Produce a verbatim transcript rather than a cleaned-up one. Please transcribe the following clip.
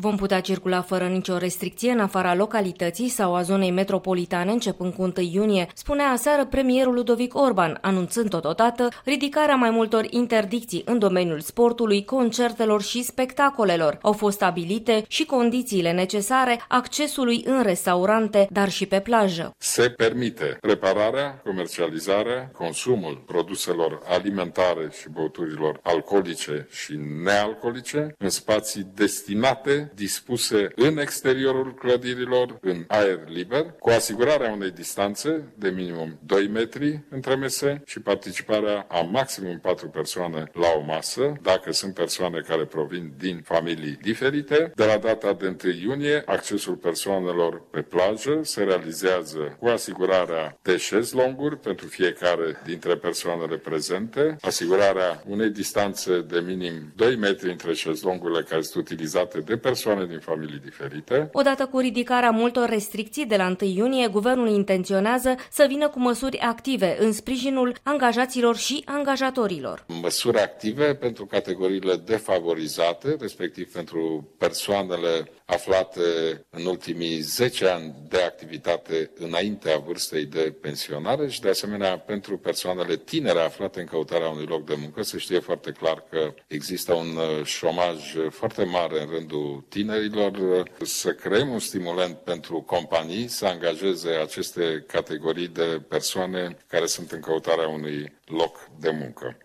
Vom putea circula fără nicio restricție în afara localității sau a zonei metropolitane începând cu întâi iunie, spunea aseară premierul Ludovic Orban, anunțând totodată ridicarea mai multor interdicții în domeniul sportului, concertelor și spectacolelor. Au fost stabilite și condițiile necesare accesului în restaurante, dar și pe plajă. Se permite repararea, comercializarea, consumul produselor alimentare și băuturilor alcoolice și nealcoolice în spații destinate, dispuse în exteriorul clădirilor, în aer liber, cu asigurarea unei distanțe de minimum doi metri între mese și participarea a maximum patru persoane la o masă, dacă sunt persoane care provin din familii diferite. De la data de întâi iunie, accesul persoanelor pe plajă se realizează cu asigurarea de șezlonguri pentru fiecare dintre persoanele prezente, asigurarea unei distanțe de minim doi metri între șezlongurile care sunt utilizate de persoane din familii diferite. Odată cu ridicarea multor restricții de la întâi iunie, guvernul intenționează să vină cu măsuri active în sprijinul angajaților și angajatorilor. Măsuri active pentru categoriile defavorizate, respectiv pentru persoanele aflate în ultimii zece ani de activitate înaintea vârstei de pensionare și de asemenea pentru persoanele tinere aflate în căutarea unui loc de muncă. Se știe foarte clar că există un șomaj foarte mare în rândul tinerilor. Să creăm un stimulant pentru companii să angajeze aceste categorii de persoane care sunt în căutarea unui loc de muncă.